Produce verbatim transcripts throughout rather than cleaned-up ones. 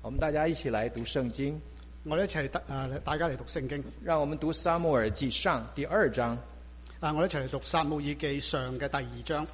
我們大家一起來讀聖經。 我哋一齊誒大家嚟讀聖經。 讓我們讀撒母耳記上第二章。 啊，我哋一齊嚟讀撒母耳記上嘅第二章。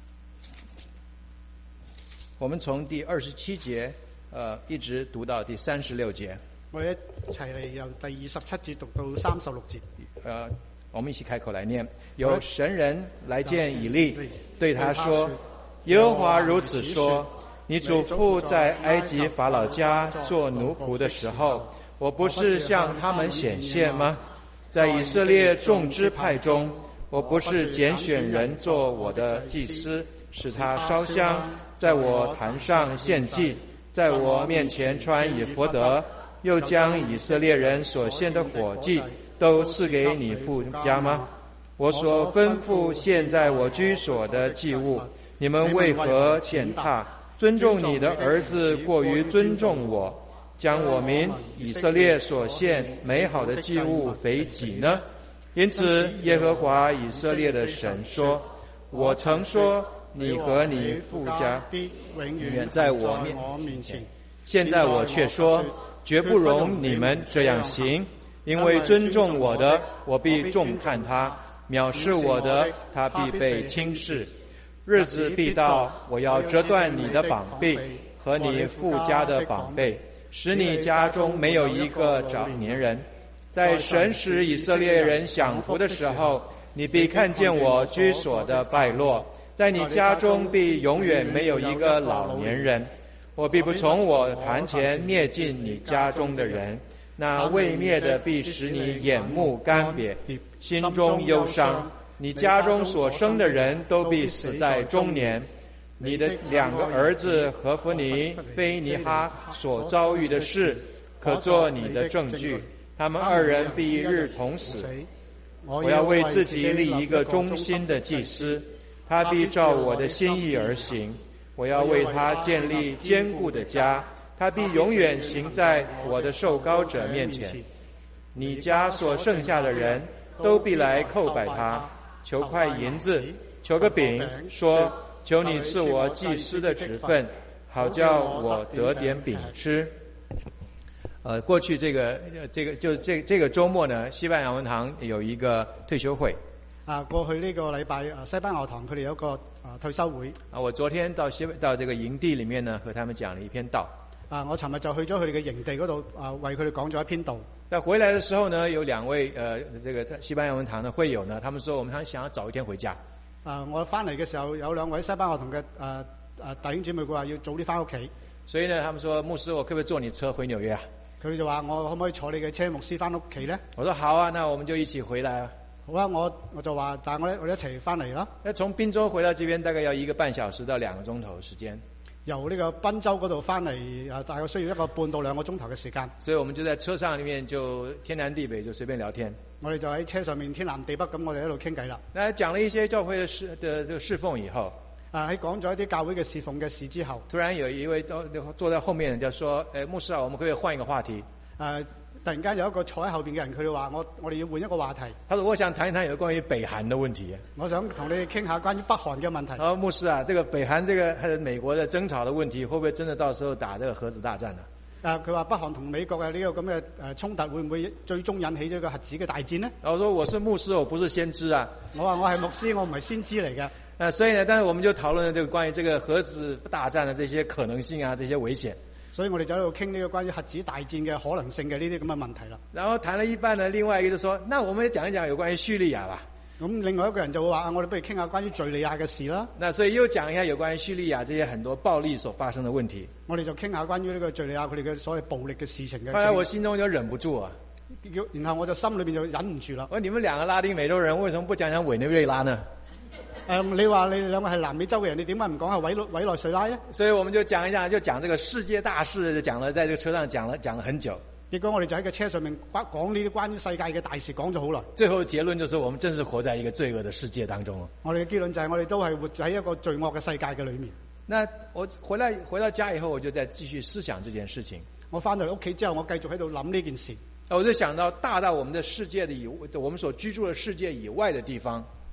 我們從第二十七節，呃，一直讀到第三十六節。 我哋一齊嚟由第二十七節讀到三十六節。 呃，我們一起開口來念。有神人來見以利，對他說：耶和華如此說，你祖父在埃及法老家做奴僕的時候，我不是向他們顯現嗎？在以色列眾支派中，我不是揀選人做我的祭司，使他燒香，在我壇上獻祭，在我面前穿以弗得，又將以色列人所獻的火祭都賜給你父家嗎？我所吩咐獻在我居所的祭物，你們為何踐踏？尊重你的兒子過於尊重我，將我民以色列所獻美好的祭物肥己呢？因此耶和華以色列的神說，我曾說你和你父家永遠在我面前，現在我卻說絕不容你們這樣行，因為尊重我的，我必重看他；藐視我的，他必被輕視。日子必到，我要折斷你的膀臂和你父家的膀臂，使你家中沒有一個長年人。在神使以色列人享福的時候，你必看見我居所的敗落，在你家中必永遠沒有一個老年人。我必不從我壇前滅盡你家中的人，那未滅的必使你眼目乾癟，心中憂傷。你家中所生的人都必死在中年。你的兩個兒子何弗尼、非尼哈所遭遇的事，可作你的證據。他們二人必一日同死。我要為自己立一個忠心的祭司，他必照我的心意而行。我要為他建立堅固的家，他必永遠行在我的受膏者面前。你家所剩下的人都必來叩拜他，求塊銀子，求個餅，說：求你賜我祭司的職分，好叫我得點餅吃。呃，過去這個這個就這這個周末呢，西班牙文堂有一個退休會。 啊，過去呢個禮拜啊，西班牙堂佢哋有一個啊退休會。啊， 我昨天到西到這個營地裡面呢，和他們講了一篇道。 啊，我尋日就去咗佢哋嘅營地嗰度啊，為佢哋講咗一篇道。 但回來的時候呢，有兩位呃這個西班牙文堂的會友呢，他們說我們很想要早一天回家。啊，我翻嚟嘅時候有兩位西班牙堂嘅啊啊弟兄姊妹佢話要早啲翻屋企。所以呢，他們說牧師，我可唔可以坐你車回紐約啊？佢就話我可唔可以坐你嘅車，牧師翻屋企呢？我說好啊，那我們就一起回來啊。好啊，我我就話，但係我哋我哋一齊翻嚟啦。那從賓州回到這邊大概要一個半小時到兩個鐘頭時間。由呢個賓州嗰度翻嚟啊，大概需要一個半到兩個鐘頭嘅時間。所以我們就在車上裡面就天南地北就隨便聊天。我哋就喺車上面天南地北咁，我哋喺度傾偈啦。那講了一些教會嘅事的的侍奉以後。啊！喺講咗一啲教會嘅侍奉嘅事之後，突然有一位都坐在後面就說：誒，牧師啊，我們可唔可以換一個話題？誒，突然間有一個坐喺後邊嘅人，佢哋話：我我哋要換一個話題。他說：我想談一談有關於北韓的問題。我想同你哋傾下關於北韓嘅問題。啊，牧師啊，這個北韓這個係美國的爭吵的問題，會不會真的到時候打這個核子大戰呢？啊，佢話北韓同美國嘅呢個咁嘅誒衝突，會唔會最終引起咗個核子嘅大戰呢？我說：我是牧師，我不是先知啊。我話我係牧師，我唔係先知嚟嘅。啊，所以呢，但是我們就討論這個關於這個核子大戰的這些可能性啊，這些危險。所以我哋就喺度傾呢個關於核子大戰嘅可能性嘅呢啲咁嘅問題啦。然後談了一半呢，另外一個就說：那我們也講一講有關於敘利亞吧。咁另外一個人就會話：我哋不如傾下關於敘利亞嘅事啦。那所以又講一下有關於敘利亞這些很多暴力所發生的問題。我哋就傾下關於呢個敘利亞佢哋嘅所謂暴力嘅事情嘅。後來我心中就忍不住啊，然後我就心裏面就忍唔住啦。我說你們兩個拉丁美洲人，為什麼不講講委內瑞拉呢？誒、嗯，你話你哋兩個係南美洲嘅人，你點解唔講下委內委內瑞拉呢？所以我們就講一下，就講這個世界大事，就講了，在這個車上講了講了很久。結果我哋就喺個車上面講呢啲關於世界嘅大事，講咗好耐。最後結論就是，我們真是活在一個罪惡的世界當中。我哋嘅結論就係，我哋都係活喺一個罪惡嘅世界嘅裏面。那我回來回到家以後，我就再繼續思想這件事情。我翻到嚟屋企之後，我繼續喺度諗呢件事。我就想到大到我們的世界的以，我們所居住的世界以外的地方。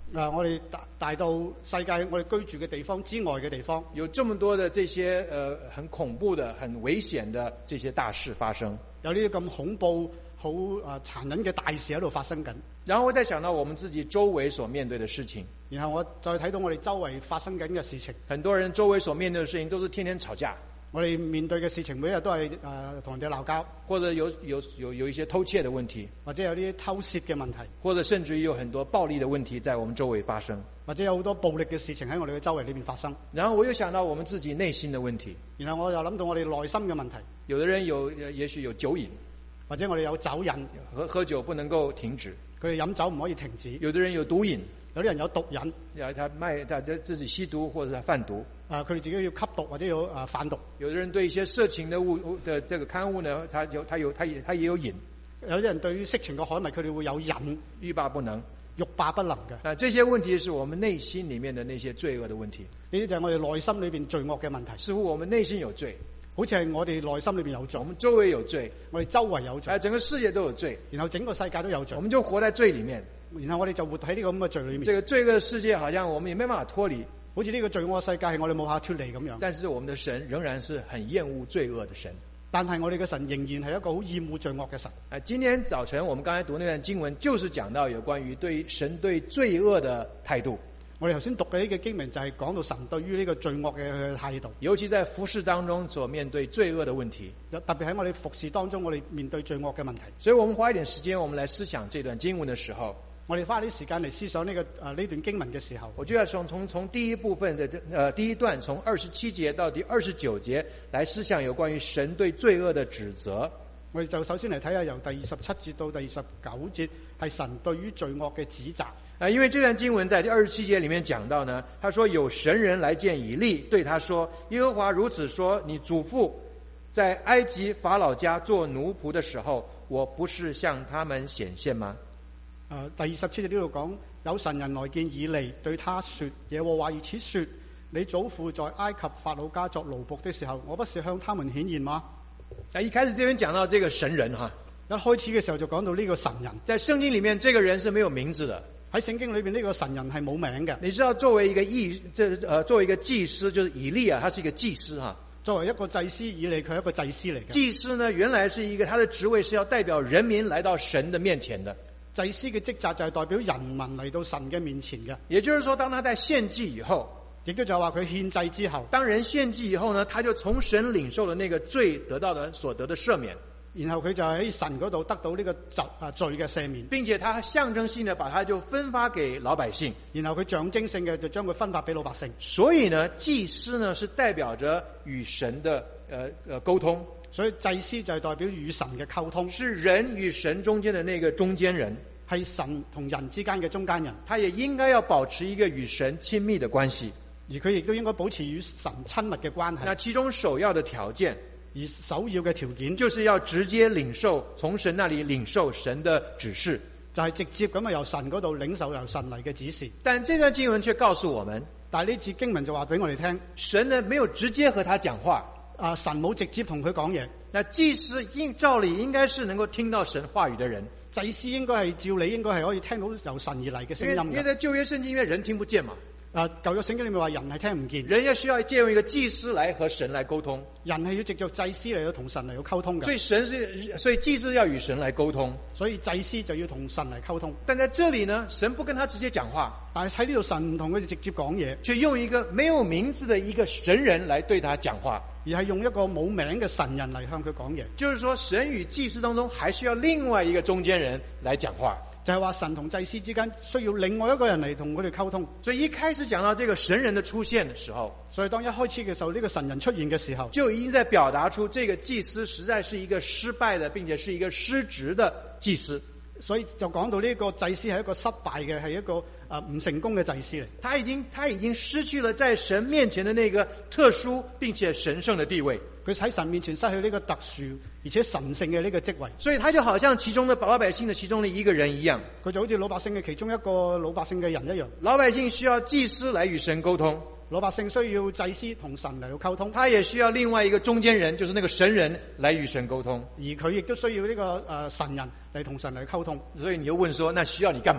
啊，我哋大大到世界我哋居住嘅地方之外嘅地方， 有这么多的这些呃很恐怖的、很危險的這些大事發生。 有呢啲咁恐怖、好啊殘忍嘅大事喺度發生緊。 然後我再想到我們自己周圍所面對的事情， 然後我再睇到我哋周圍發生緊嘅事情。 很多人周圍所面對的事情都是天天吵架， 我哋面對嘅事情每日都係誒同人哋鬧交， 或者有有有有一些偷竊的問題， 或者有啲偷竊嘅問題， 或者甚至於有很多暴力的問題在我們周圍發生， 或者有好多暴力嘅事情喺我哋嘅周圍裏面發生。 然後我又想到我們自己內心的問題， 然後我又諗到我哋內心嘅問題。 有的人有也許有酒癮， 或者我哋有酒癮， 喝喝酒不能夠停止， 佢哋飲酒唔可以停止。 有的人有毒癮， 有啲人有毒癮， 呀，他賣他自己吸毒或者他販毒， 啊，佢哋自己要吸毒或者要啊販毒。 有的人對一些色情的物的這個刊物呢，他有他有他也他也有癮。 有啲人對於色情嘅刊物，佢哋會有癮， 欲罷不能， 欲罷不能嘅。 啊，這些問題是我們內心裡面的那些罪惡的問題。 呢啲就係我哋內心裏邊罪惡嘅問題。 似乎我們內心有罪， 好似係我哋內心裏邊有罪， 我們周圍有罪， 我哋周圍有罪， 啊，整個世界都有罪， 然後整個世界都有罪， 我們就活在罪裡面。 然後我哋就活喺呢個咁嘅罪裏面。 這個罪惡的世界好像我們也沒辦法脫離， 好似呢個罪惡世界係我哋冇法脫離咁樣。 但是我們的神仍然是很厭惡罪惡的神。 但係我哋嘅神仍然係一個好厭惡罪惡嘅神。 啊，今天早晨我們剛才讀那段經文，就是講到有關於對神對罪惡的態度。 我哋頭先讀嘅呢個經文就係講到神對於呢個罪惡嘅態度， 尤其在服事當中所面對罪惡的問題， 特別喺我哋服事當中，我哋面對罪惡嘅問題。 所以我們花一點時間，我們來思想這段經文的時候， 我哋花啲時間嚟思想呢、這個誒呢、呃、段經文嘅時候， 我就要從從從第一部分的呃第一段，從二十七節到第二十九節來思想有關於神對罪惡的指責。 我哋就首先嚟睇下由第二十七節到第二十九節係神對於罪惡嘅指責。 啊，因為這段經文在第二十七節裡面講到呢，他說有神人來見以利，對他說：耶和華如此說，你祖父在埃及法老家做奴僕的時候，我不是向他們顯現嗎？ 誒、呃，第二十七節呢度講有神人來見以利，對他說：耶和華如此說，你祖父在埃及法老家作奴僕的時候，我不是向他們顯現嗎？ 啊，一開始這邊講到這個神人哈， 一開始嘅時候就講到呢個神人， 在聖經裡面，這個人是沒有名字的。 喺聖經裏邊呢個神人係冇名嘅。 你知道作為一個義，這呃作為一個祭司，就是以利啊，他是一個祭司哈。 作為一個祭司，以利佢係一個祭司嚟嘅。 祭司呢，原來是一個他的職位是要代表人民來到神的面前的。 祭司嘅職責就係代表人民嚟到神嘅面前嘅。 也就是說，當他在獻祭以後， 亦都就係話佢獻祭之後， 當人獻祭以後呢，他就從神領受了那個罪得到的所得的赦免。 然後佢就喺神嗰度得到呢個罪啊罪嘅赦免， 並且他象徵性的把它就分發給老百姓。 然後佢象徵性嘅就將佢分發俾老百姓。 所以呢，祭司呢是代表着與神的呃呃溝通。 所以祭司就係代表與神嘅溝通， 是人與神中間的那個中間人， 係神同人之間嘅中間人。 他也應該要保持一個與神親密的關係， 而佢亦都應該保持與神親密嘅關係。 那其中首要的條件， 而首要嘅條件就是要直接領受從神那裡領受神的指示， 就係直接咁啊由神嗰度領受由神嚟嘅指示。 但這段經文卻告訴我們， 但係呢次經文就話俾我哋聽， 神呢沒有直接和他講話， 啊神冇直接同佢講嘢。 那祭司應照理應該是能夠聽到神話語的人， 祭司應該係照理應該係可以聽到由神而嚟嘅聲音嘅。 因為在舊約聖經，因為人聽不見嘛。 啊，舊約聖經裏面話人係聽唔見， 人要需要借用一個祭司來和神來溝通， 人係要藉着祭司嚟到同神嚟到溝通嘅。 所以神是，所以祭司要與神來溝通， 所以祭司就要同神嚟溝通。 但在這裡呢，神不跟他直接講話， 但係喺呢度神唔同佢哋直接講嘢， 卻用一個沒有名字的一個神人來對他講話， 而係用一個冇名嘅神人嚟向佢講嘢。 就是說，神與祭司當中還需要另外一個中間人來講話。 就係話神同祭司之間需要另外一個人嚟同佢哋溝通。 所以一開始講到這個神人的出現的時候， 所以當一開始嘅時候，呢個神人出現嘅時候， 就已經在表達出這個祭司實在是一個失敗的，並且是一個失職的祭司。 所以就講到呢個祭司係一個失敗嘅，係一個啊唔成功嘅祭司嚟。 他已經他已經失去了在神面前的那個特殊並且神聖的地位。 佢喺神面前失去呢個特殊而且神聖嘅呢個職位。 所以他就好像其中的老百姓的其中的一個人一樣， 佢就好似老百姓嘅其中一個老百姓嘅人一樣。 老百姓需要祭司來與神溝通， 老百姓需要祭司同神嚟到溝通， 他也需要另外一個中間人，就是那個神人來與神溝通。 而佢亦都需要呢個誒神人嚟同神嚟溝通。 所以你又問說，那需要你幹嘛？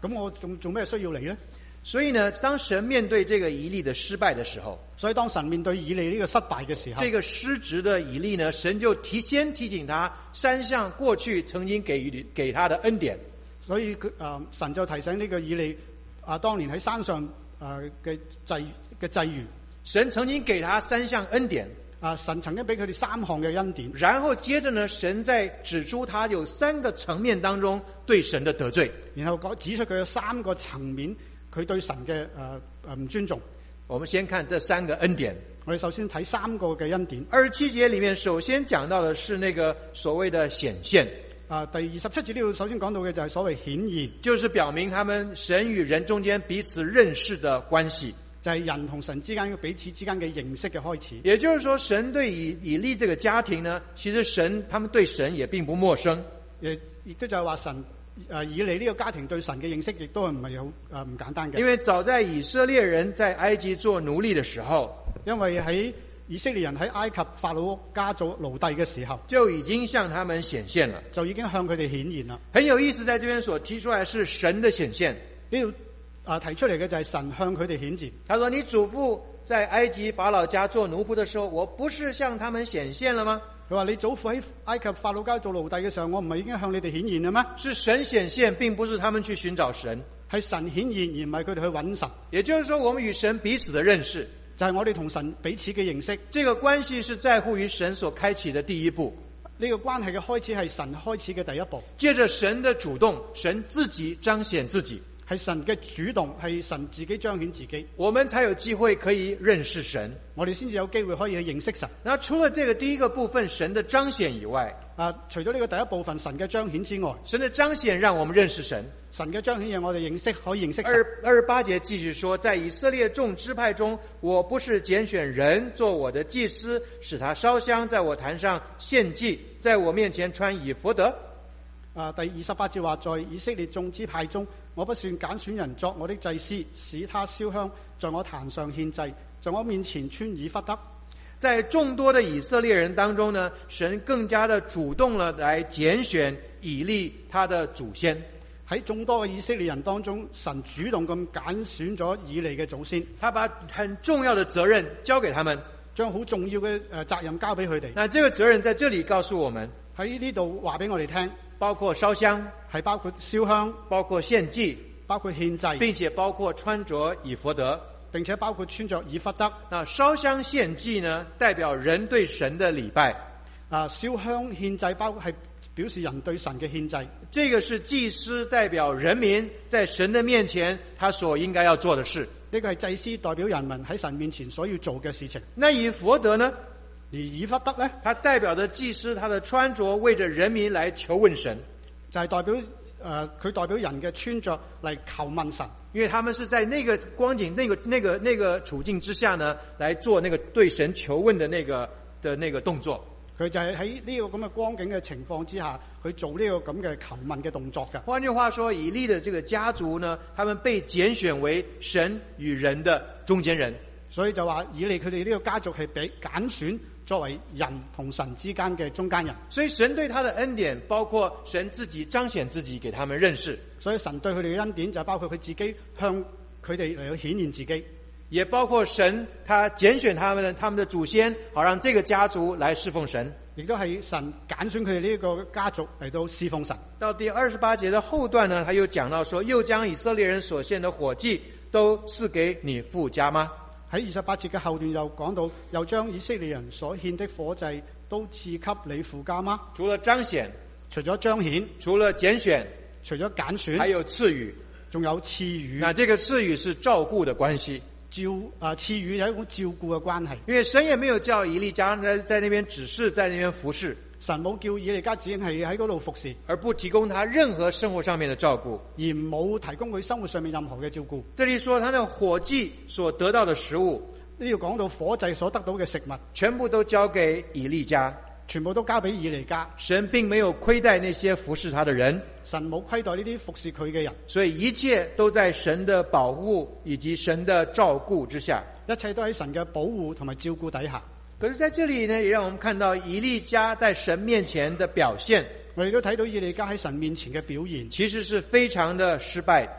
咁我仲做咩需要你呢？ 所以呢，當神面對這個以利的失敗的時候， 所以當神面對以利呢個失敗嘅時候， 這個失職的以利呢，神就提先提醒他三項過去曾經給予給他的恩典。 所以佢誒、呃、神就提醒呢個以利啊、呃，當年喺山上誒嘅際嘅際遇， 神曾經給他三項恩典。 啊！神曾經俾佢哋三項嘅恩典， 然後接着呢，神再指出他有三個層面當中對神的得罪， 然後講指出佢有三個層面佢對神嘅誒誒唔尊重。 我們先看這三個恩典。 我哋首先睇三個嘅恩典。 二十七節裏面首先講到的是那個所謂的顯現。 啊，第二十七節呢度首先講到嘅就係所謂顯現， 就是表明他們神與人中間彼此認識的關係。 就係人同神之間彼此之間嘅認識嘅開始。 也就是說，神對以以利這個家庭呢，其實神他們對神也並不陌生。 亦亦都就係話神誒以利呢個家庭對神嘅認識，亦都係唔係好誒唔簡單嘅。 因為早在以色列人在埃及做奴隸的時候， 因為喺以色列人喺埃及法老家做奴隸嘅時候， 就已經向他們顯現了， 就已經向佢哋顯現啦。 很有意思，在這邊所提出來是神的顯現。 呢度啊，提出嚟嘅就係神向佢哋顯現。 他說：你祖父在埃及法老家做奴僕的時候，我不是向他們顯現了嗎？ 佢話：你祖父喺埃及法老家做奴隸嘅時候，我唔係已經向你哋顯現了嗎？ 是神顯現，並不是他們去尋找神， 係神顯現，而唔係佢哋去揾神。 也就是說，我們與神彼此的認識， 就係我哋同神彼此嘅認識。 這個關係是在乎於神所開啟的第一步。 呢個關係嘅開始係神開始嘅第一步。 借着神的主動，神自己彰顯自己。 係神嘅主動，係神自己彰顯自己， 我們才有機會可以認識神， 我哋先至有機會可以去認識神。 那除了這個第一個部分神的彰顯以外， 啊，除咗呢個第一部分神嘅彰顯之外， 神的彰顯讓我們認識神， 神嘅彰顯讓我哋認識可以認識神。 二二十八節繼續說，在以色列眾支派中，我不是揀選人做我的祭司，使他燒香在我壇上獻祭，在我面前穿以弗得。 啊，第二十八節話，在以色列眾支派中，我不算揀選人作我的祭司，使他燒香在我壇上獻祭，在我面前穿以弗得。 在眾多的以色列人當中呢，神更加的主動了來揀選以利他的祖先。 喺眾多嘅以色列人當中，神主動咁揀選咗以利嘅祖先， 他把很重要的責任交給他們， 將好重要嘅誒責任交俾佢哋。 那這個責任在這裡告訴我們， 喺呢度話俾我哋聽， 包括燒香， 係包括燒香， 包括獻祭， 包括獻祭， 並且包括穿着以弗得， 並且包括穿着以弗得。 那燒香獻祭呢，代表人對神的禮拜。 啊，燒香獻祭包括係表示人對神嘅獻祭。 這個是祭司代表人民在神的面前，他所應該要做的事。 呢個係祭司代表人民喺神面前所要做嘅事情。 那以弗得呢？ 而以弗得呢，他代表着祭司他的穿着，為着人民來求問神， 就係代表誒佢、呃、代表人嘅穿着嚟求問神， 因為他們是在那個光景、那個、那個、那個處境之下呢，來做那個對神求問的那個的那個動作。 佢就係喺呢個咁嘅光景嘅情況之下，去做呢個咁嘅求問嘅動作嘅。 換句話說，以利的這個家族呢，他們被揀選為神與人的中間人。 所以就話以利佢哋呢個家族係俾揀選作為人同神之間嘅中間人。 所以神對他的恩典，包括神自己彰顯自己，給他們認識。 所以神對佢哋嘅恩典就包括佢自己向佢哋嚟去顯現自己， 也包括神他揀選他們的他們的祖先，好讓這個家族來侍奉神。 亦都係神揀選佢哋呢個家族嚟到侍奉神。 到第二十八節的後段呢，他又講到說，又將以色列人所獻的火祭都賜給你父家嗎？ 喺二十八節嘅後段又講到，又將以色列人所獻的火祭都賜給你父家嗎？ 除了彰顯， 除咗彰顯， 除了揀選， 除咗揀選， 還有賜予， 仲有賜予。 那這個賜予是照顧的關係， 照啊賜予有一種照顧嘅關係。 因為神也沒有叫以利家在在那邊指示，在那邊服侍。 神冇叫以利家只係喺嗰度服侍， 而不提供他任何生活上面的照顧， 而冇提供佢生活上面任何嘅照顧。 這裡說他那火祭所得到的食物， 呢度講到火祭所得到嘅食物， 全部都交給以利家， 全部都交俾以利家。 神並沒有虧待那些服侍他的人， 神冇虧待呢啲服侍佢嘅人， 所以一切都在神的保護以及神的照顧之下， 一切都喺神嘅保護同埋照顧底下。 可是在這裡呢，也讓我們看到以利家在神面前的表現， 我哋都睇到以利家喺神面前嘅表現， 其實是非常的失敗，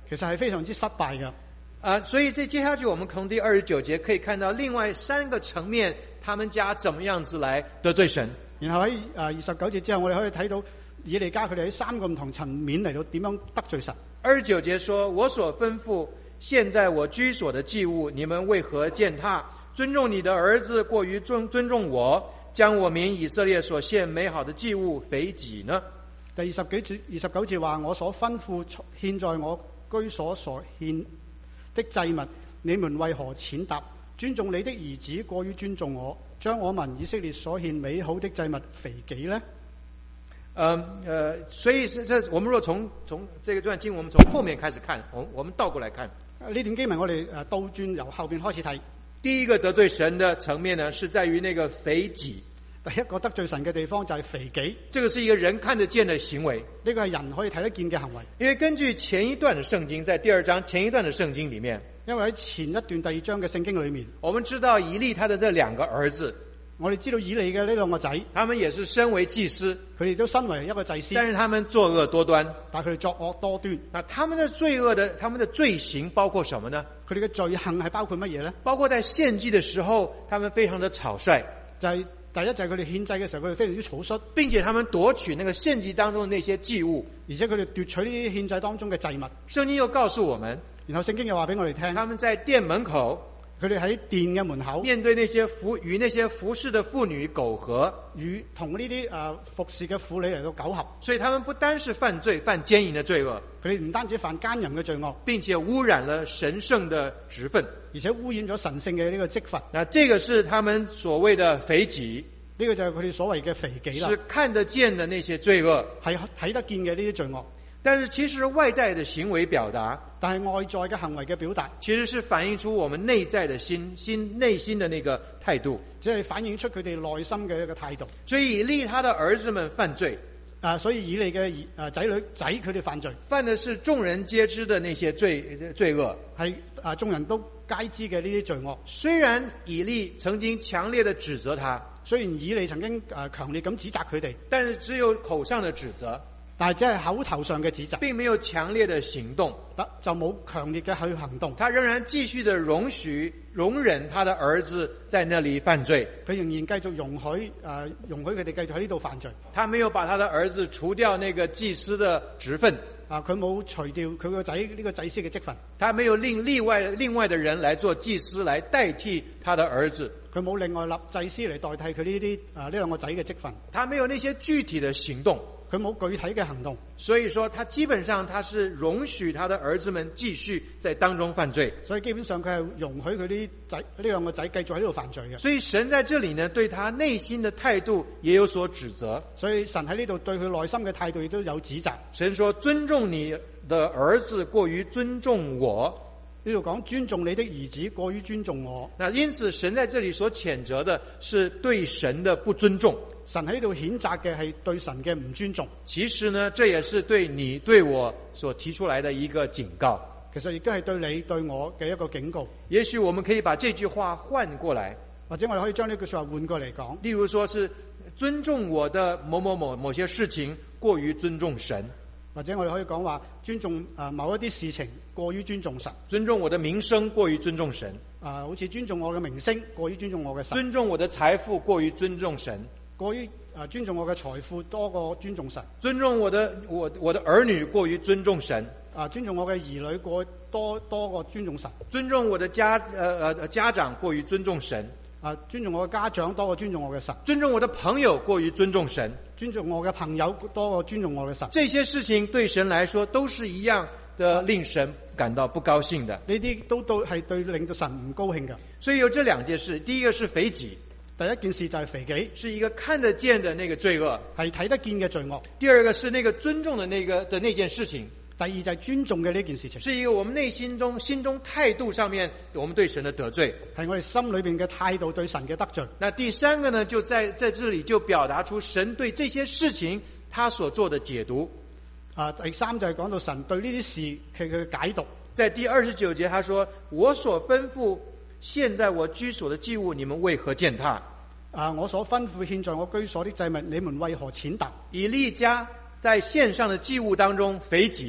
其實係非常之失敗嘅。 啊，所以這接下去我們從第二十九節可以看到另外三個層面，他們家怎麼樣子來得罪神。 然後喺誒二十九節之後，我哋可以睇到以利家佢哋喺三個唔同層面嚟到點樣得罪神。 二十九節說：我所吩咐現在我居所的祭物，你們為何踐踏？尊重你的兒子過於尊尊重我，將我民以色列所獻美好的祭物肥己呢？ 第二十幾節二十九節話：我所吩咐獻在我居所所獻的祭物，你們為何踐踏？尊重你的兒子過於尊重我，將我民以色列所獻美好的祭物肥己呢？ 嗯呃，所以這我們若從從這個段經文，我們從後面開始看，我我們倒過來看呢段經文，我哋誒倒轉由後邊開始睇。 第一個得罪神的層面呢，是在於那個肥己。 第一個得罪神嘅地方就係肥己， 這個是一個人看得見的行為， 呢個係人可以睇得見嘅行為。 因為根據前一段的聖經，在第二章前一段的聖經裡面， 因為喺前一段第二章嘅聖經裡面， 我們知道以利他的這兩個兒子， 我哋知道以利嘅呢兩個仔， 他們也是身為祭司， 佢哋都身為一個祭司， 但是他們作惡多端， 但係佢哋作惡多端。 那他們的罪惡的，他們的罪行包括什麼呢？ 佢哋嘅罪行係包括乜嘢呢？ 包括在獻祭的時候，他們非常的草率， 就係、是。第一就係佢哋獻祭嘅時候，佢哋非常之草率， 並且他們奪取那個獻祭當中的那些祭物， 而且佢哋奪取呢啲獻祭當中嘅祭物。 聖經又告訴我們， 然後聖經又話俾我哋聽， 他們在店門口， 佢哋喺店嘅門口面對那些服與那些服侍的婦女苟合， 與同呢啲誒服侍嘅婦女嚟到苟合， 所以他們不單是犯罪，犯奸淫的罪惡， 佢哋唔單止犯奸淫嘅罪惡， 並且污染了神聖的職分， 而且污染咗神聖嘅呢個職分。 那這個是他們所謂的肥己。 呢、這個就係佢哋所謂嘅肥己啦， 是看得見的那些罪惡， 係睇得見嘅呢啲罪惡。 但是其實外在的行為表達， 但係外在嘅行為嘅表達， 其實是反映出我們內在的心心內心的那個態度， 即係反映出佢哋內心嘅一個態度。 所以以利他的兒子們犯罪， 啊，所以以利嘅誒仔女仔佢哋犯罪， 犯的是眾人皆知的那些罪罪惡， 係啊眾人都皆知嘅呢啲罪惡。 雖然以利曾經強烈的指責他， 雖然以利曾經誒強烈咁指責佢哋， 但是只有口上的指責， 但係只係口頭上嘅指責， 並沒有強烈的行動， 就冇強烈嘅去行動。 他仍然繼續的容許容忍他的兒子在那裡犯罪， 佢仍然繼續容許誒容許佢哋繼續喺呢度犯罪。 他沒有把他的兒子除掉那個祭司的職分， 啊，佢冇除掉佢個仔呢個祭司嘅職分， 他沒有另另外另外的人來做祭司來代替他的兒子， 佢冇另外立祭司嚟代替佢呢啲啊呢兩個仔嘅職分， 他沒有那些具體的行動， 佢冇具體嘅行動， 所以說他基本上他是容許他的兒子們繼續在當中犯罪， 所以基本上佢係容許佢啲仔呢兩個仔繼續喺呢度犯罪嘅。 所以神在這裡呢對他內心的態度也有所指責， 所以神喺呢度對佢內心嘅態度亦都有指責。 神說尊重你的兒子過於尊重我， 呢度講尊重你的兒子過於尊重我。 那因此神在這裡所譴責的是對神的不尊重， 神喺呢度譴責嘅係對神嘅唔尊重。 其實呢這也是對你對我所提出來的一個警告， 其實亦都係對你對我嘅一個警告。 也許我們可以把這句話換過來， 或者我哋可以將呢句說話換過嚟講， 例如說是尊重我的某某某某些事情過於尊重神， 或者我哋可以講話尊重誒某一啲事情過於尊重神， 尊重我的名聲過於尊重神， 啊，好似尊重我嘅名聲過於尊重我嘅神， 尊重我的財富過於尊重神， 過於誒尊重我嘅財富多過尊重神， 尊重我的我我的兒女過於尊重神， 啊，尊重我嘅兒女過多多過尊重神， 尊重我的家呃呃家長過於尊重神， 啊，尊重我嘅家長多過尊重我嘅神， 尊重我的朋友過於尊重神， 尊重我嘅朋友多過尊重我嘅神。 這些事情對神來說都是一樣的，令神感到不高興的。 呢啲都都係對令到神唔高興嘅。 所以有這兩件事，第一個是肥己， 第一件事就係肥己， 是一個看得見的那個罪惡， 係睇得見嘅罪惡。 第二個是那個尊重的那個的那件事情。 第二就係尊重嘅呢件事情， 是一個我們內心中心中態度上面我們對神的得罪， 係我哋心裏邊嘅態度對神嘅得罪。 那第三個呢，就在在這裡就表達出神對這些事情他所做的解讀。 啊，第三就係講到神對呢啲事佢嘅解讀。 在第二十九節，他說：我所吩咐獻在我居所的祭物，你們為何踐踏？ 啊，我所吩咐獻在我居所的祭物，你們為何踐踏？ 以利家在獻上的祭物當中肥己， 佢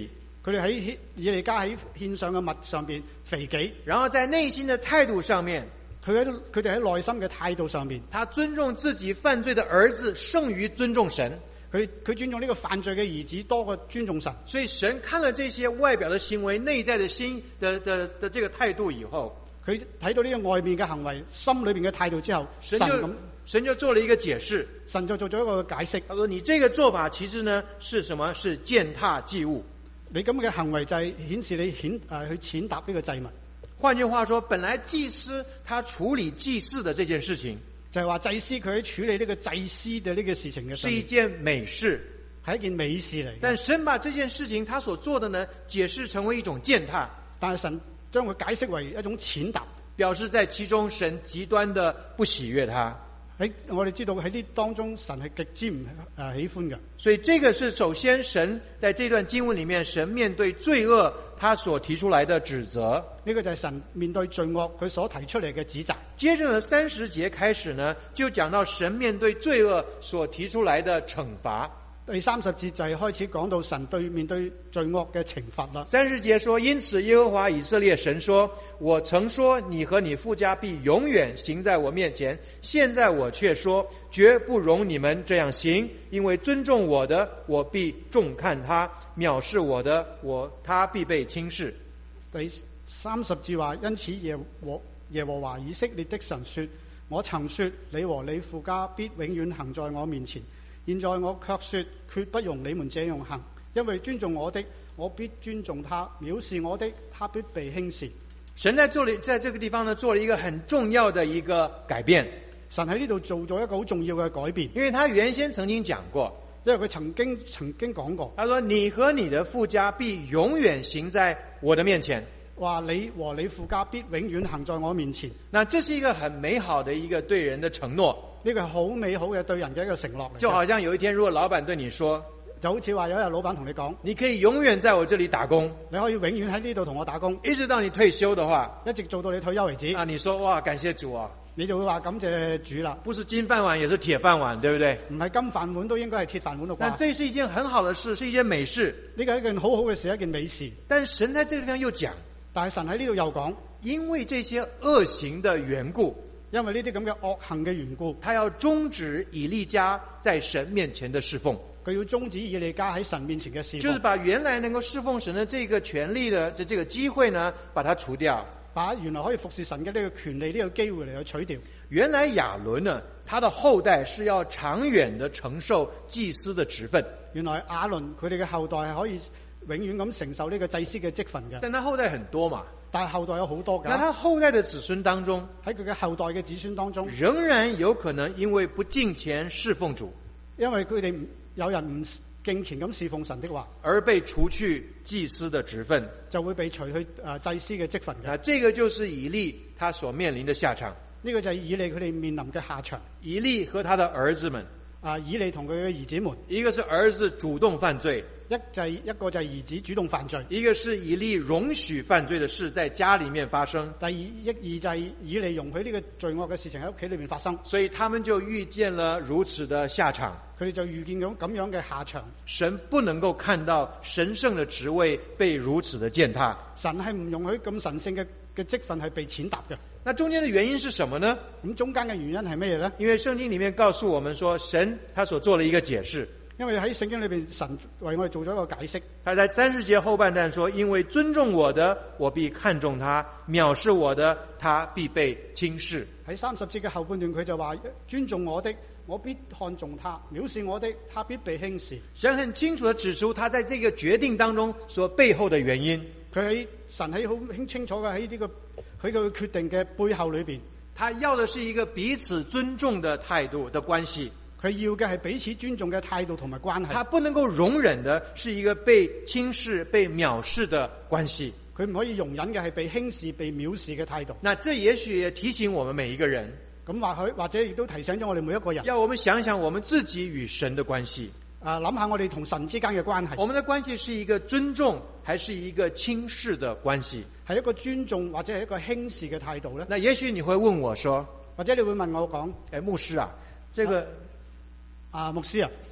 佢哋喺以利家喺獻上嘅物上邊肥己， 然後在內心的態度上面， 佢喺佢哋喺內心嘅態度上面， 他尊重自己犯罪的兒子勝於尊重神。 佢佢尊重呢個犯罪嘅兒子多過尊重神。 所以神看了這些外表的行為、內在的心的的的這個態度以後， 佢睇到呢個外面嘅行為、心裏邊嘅態度之後， 神就神咁神就做了一個解釋， 神就做咗一個解釋。 他說：你這個做法其實呢是什麼？是踐踏祭物。 你咁嘅行為就係顯示你顯誒、呃、去踐踏呢個祭物。 換句話說，本來祭司他處理祭祀的這件事情， 就係話祭司佢喺處理呢個祭司嘅呢個事情嘅時候， 是一件美事， 係一件美事嚟。 但神把這件事情他所做的呢，解釋成為一種踐踏， 但係神將佢解釋為一種踐踏， 表示在其中神極端的不喜悅他。 喺我哋知道喺呢當中，神係極之唔誒喜歡嘅。 所以這個是首先神在這段經文裏面，神面對罪惡他所提出來的指責。 呢個就係神面對罪惡佢所提出嚟嘅指責。 接着呢，三十節開始呢，就講到神面對罪惡所提出來的懲罰。 第三十節就係開始講到神對面對罪惡嘅懲罰啦。 三十節說：因此耶和華以色列神說，我曾說你和你父家必永遠行在我面前，現在我卻說絕不容你們這樣行，因為尊重我的，我必重看他；藐視我的，我他必被輕視。 第三十節話：因此耶和耶和華以色列的神說，我曾說你和你父家必永遠行在我面前，現在我卻說決不容你們這樣行，因為尊重我的，我必尊重他；藐視我的，他必被輕視。 神在做了，在這個地方呢，做了一個很重要的一個改變。 神喺呢度做咗一個好重要嘅改變， 因為他原先曾經講過， 因為佢曾經曾經講過， 他說你和你的父家必永遠行在我的面前。 話你和你父家必永遠行在我面前。 那這是一個很美好的一個對人的承諾， 呢個係好美好嘅對人嘅一個承諾嚟。 就好像有一天如果老闆對你說， 就好似話有一日老闆同你講， 你可以永遠在我這裡打工， 你可以永遠喺呢度同我打工， 一直到你退休的話， 一直做到你退休為止。 啊，你說哇，感謝主啊， 你就會話感謝主啦。 不是金飯碗也是鐵飯碗，對不對？ 唔係金飯碗都應該係鐵飯碗咯啩。 那這是一件很好的事，是一件美事。 呢個係一件好好嘅事，一件美事。 但神在這個地方又講， 但係神喺呢度又講， 因為這些惡行的緣故， 因為呢啲咁嘅惡行嘅緣故， 他要終止以利家在神面前的侍奉。 佢要終止以利家喺神面前嘅侍奉， 就是把原來能夠侍奉神的這個權利的這這個機會呢，把它除掉， 把原來可以服侍神嘅呢個權利、呢個機會嚟去取掉。 原來亞倫呢，他的後代是要長遠的承受祭司的職分。 原來亞倫佢哋嘅後代係可以永遠咁承受呢個祭司嘅職分嘅。 但他後代很多嘛， 但係後代有好多㗎。 那他後代的子孫當中， 喺佢嘅後代嘅子孫當中， 仍然有可能因為不敬虔侍奉主， 因為佢哋有人唔敬虔咁侍奉神的話， 而被除去祭司的職分， 就會被除去誒祭司嘅職分嘅。 啊，這個就是以利他所面臨的下場。 呢個就係以利佢哋面臨嘅下場。 以利和他的兒子們， 啊，以利同佢嘅兒子們， 一個是兒子主動犯罪， 一就係一個就係兒子主動犯罪， 一個是以利容許犯罪的事在家裏面發生。 第二一二就係以利容許呢個罪惡嘅事情喺屋企裏面發生， 所以他們就遇見了如此的下場。 佢哋就遇見咁咁樣嘅下場。 神不能夠看到神聖的職位被如此的踐踏， 神係唔容許咁神聖嘅嘅職分係被踐踏嘅。 那中間的原因是什麼呢？ 咁中間嘅原因係咩呢？ 因為聖經裏面告訴我們說，神他所做了一個解釋。 因為喺聖經裏邊，神為我哋做咗一個解釋。 他在三十節後半段說：因為尊重我的，我必看重他；藐視我的，他必被輕視。 喺三十節嘅後半段，佢就話：尊重我的，我必看重他；藐視我的，他必被輕視。 神很清楚地指出他在這個決定當中所背後的原因。 佢喺神喺好清楚嘅喺呢個佢嘅決定嘅背後裏邊， 他要的是一個彼此尊重的態度的關係。 佢要嘅係彼此尊重嘅態度同埋關係。 他不能夠容忍的是一個被輕視、被藐視的關係。 佢唔可以容忍嘅係被輕視、被藐視嘅態度。 那這也許也提醒我們每一個人， 咁或許或者亦都提醒咗我哋每一個人， 要我們想想我們自己與神的關係。 啊，諗下我哋同神之間嘅關係。 我們的關係是一個尊重，還是一個輕視的關係？ 係一個尊重或者係一個輕視嘅態度呢？ 那也許你會問我說， 或者你會問我講， 誒，牧師啊，這個。 啊，牧師啊，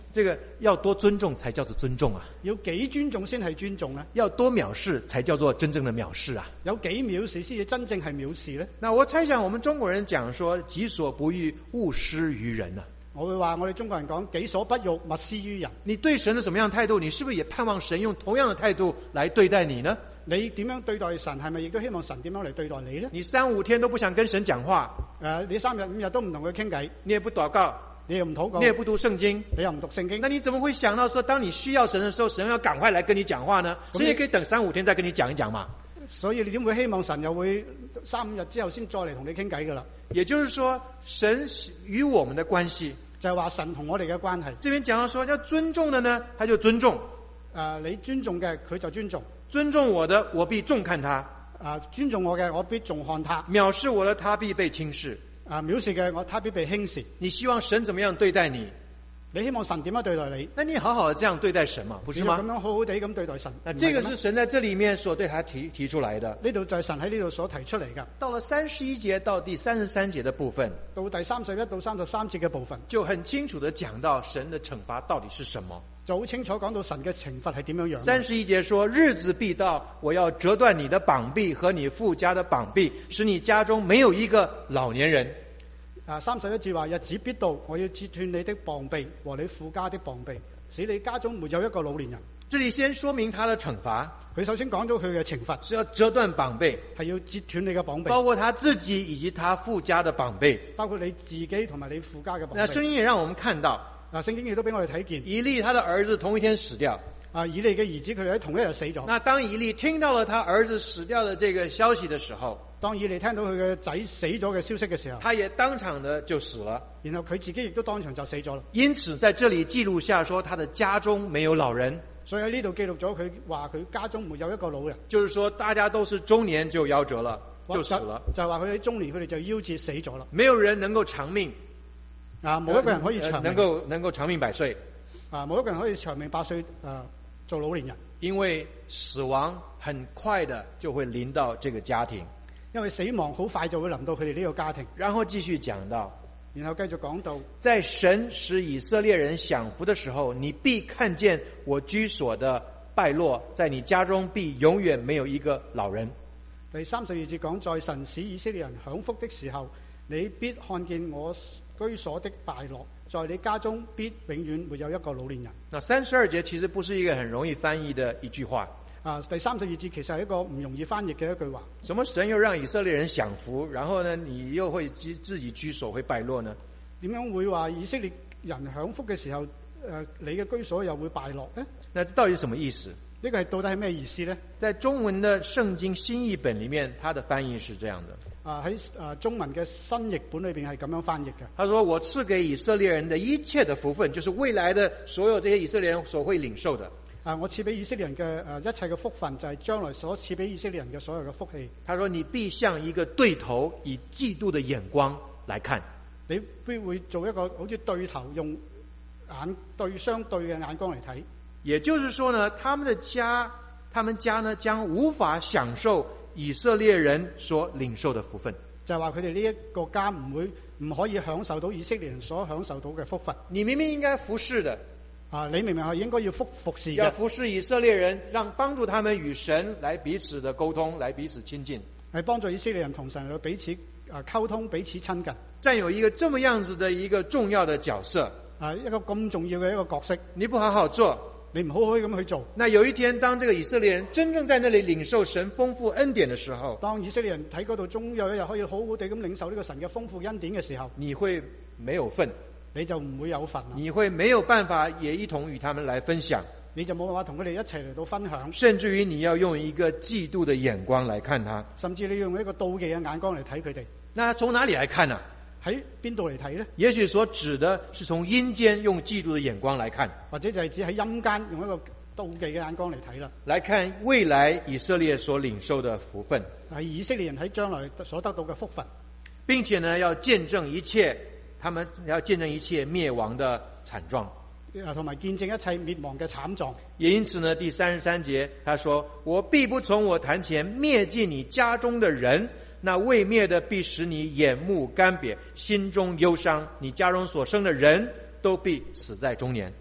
这个要多尊重才叫做尊重啊， 要幾尊重先係尊重呢？ 要多藐視才叫做真正的藐視啊。 有幾藐視先至真正係藐視呢？ 那我猜想我們中國人講說己所不欲，勿施於人啊。 我會話我哋中國人講己所不欲，勿施於人。 你對神的什麼樣態度，你是不是也盼望神用同樣的態度來對待你呢？ 你點樣對待神，係咪亦都希望神點樣嚟對待你呢？ 你三五天都不想跟神講話， 誒，你三日五日都唔同佢傾偈， 你也不禱告， 你又唔禱告， 你也不讀聖經， 你又唔讀聖經， 那你怎麼會想到說，當你需要神的時候，神要趕快來跟你講話呢？神也可以等三五天再跟你講一講嘛。 所以你點會希望神又會三五日之後先再嚟同你傾偈㗎啦？ 也就是說，神與我們的關係就係話神同我哋嘅關係。 這邊講到說要尊重的呢，他就尊重。 誒，你尊重嘅佢就尊重。 尊重我的，我必重看他。 啊，尊重我嘅，我必重看他。 藐視我的，他必被輕視。 啊，藐視嘅我，他必被輕視。 你希望神怎麼樣對待你？ 你希望神點樣對待你？ 那你好好的這樣對待神嘛，不是嗎？ 咁樣好好地咁對待神。 那這個是神在這裡面所對他提提出來的。 呢度就係神喺呢度所提出嚟㗎。 到了三十一節到第三十三節的部分， 到第三十一到三十三節嘅部分， 就很清楚地講到神的懲罰到底是什麼。 就好清楚講到神嘅懲罰係點樣樣。 三十一節說：日子必到，我要折斷你的膀臂和你父家的膀臂，使你家中沒有一個老年人。 啊，三十一節話：日子必到，我要折斷你的膀臂和你父家的膀臂，使你家中沒有一個老年人。 這裡先說明他的懲罰。 佢首先講咗佢嘅懲罰是要折斷膀臂， 係要折斷你嘅膀臂， 包括他自己以及他父家的膀臂， 包括你自己同埋你父家嘅膀臂。 那聖經也讓我們看到， 啊，聖經亦都俾我哋睇見， 以利他的兒子同一天死掉。 啊，以利嘅兒子佢哋喺同一日死咗。 那當以利聽到了他兒子死掉的這個消息的時候， 當以利聽到佢嘅仔死咗嘅消息嘅時候， 他也當場的就死了。 然後佢自己亦都當場就死咗啦。 因此在這裡記錄下說，他的家中沒有老人。 所以喺呢度記錄咗佢話佢家中沒有一個老人， 就是說大家都是中年就夭折了，就死了。 就係話佢喺中年佢哋就夭折死咗啦。 沒有人能夠長命， 啊，冇一個人可以長命， 能夠能夠長命百歲。 啊，冇一個人可以長命百歲，啊，做老年人。 因為死亡很快的就會臨到這個家庭， 因為死亡好快就會臨到佢哋呢個家庭。 然後繼續講到， 然後繼續講到，在神使以色列人享福的時候，你必看見我居所的敗落，在你家中必永遠沒有一個老人。 第三十二節講，在神使以色列人享福的時候，你必看見我居所的敗落，在你家中必永遠沒有一個老年人。 那三十二節其實不是一個很容易翻譯的一句話。 啊，第三十二節其實係一個唔容易翻譯嘅一句話。 什麼神又讓以色列人享福，然後呢，你又會自己居所會敗落呢？ 點樣會話以色列人享福嘅時候，誒、呃，你嘅居所又會敗落呢？ 那這到底是什麼意思？ 呢個係到底係咩意思呢？ 在中文的聖經新譯本裡面，它的翻譯是這樣的。 啊，喺啊中文嘅新譯本裏邊係咁樣翻譯嘅。 他說：我賜給以色列人的一切的福分，就是未來的所有這些以色列人所會領受的。 啊，我賜俾以色列人嘅誒一切嘅福分，就係將來所賜俾以色列人嘅所有嘅福氣。 他說：你必像一個對頭，以嫉妒的眼光來看。 你必會做一個好似對頭，用眼對相對嘅眼光嚟睇。 也就是說呢，他們的家，他們家呢將無法享受以色列人所領受的福分。 就係話佢哋呢一個家唔會唔可以享受到以色列人所享受到嘅福分。 你明明應該服侍的。 啊，你明明係應該要服服侍嘅， 要服侍以色列人，讓幫助他們與神來彼此的溝通，來彼此親近， 係幫助以色列人同神去彼此啊溝通，彼此親近， 佔有一個這麼樣子的一個重要的角色， 啊一個咁重要嘅一個角色， 你不好好做， 你唔好好咁去做， 那有一天當這個以色列人真正在那裡領受神豐富恩典的時候， 當以色列人喺嗰度終有一日可以好好地咁領受呢個神嘅豐富恩典嘅時候， 你會沒有份。 你就唔會有份， 你會沒有辦法也一同與他們來分享， 你就冇辦法同佢哋一齊嚟到分享， 甚至於你要用一個嫉妒的眼光來看他， 甚至你用一個妒忌嘅眼光嚟睇佢哋。 那從哪裡來看呢？ 喺邊度嚟睇呢？ 也許所指的是從陰間用嫉妒的眼光來看， 或者就係指喺陰間用一個妒忌嘅眼光嚟睇啦。 來看未來以色列所領受的福分， 係以色列人喺將來所得到嘅福分， 並且呢要見證一切。他們要見證一切滅亡的慘狀， 同埋見證一切滅亡嘅慘狀。 也因此呢，第三十三節，他說：我必不從我壇前滅盡你家中的人，那未滅的必使你眼目乾癟，心中憂傷，你家中所生的人都必死在中年。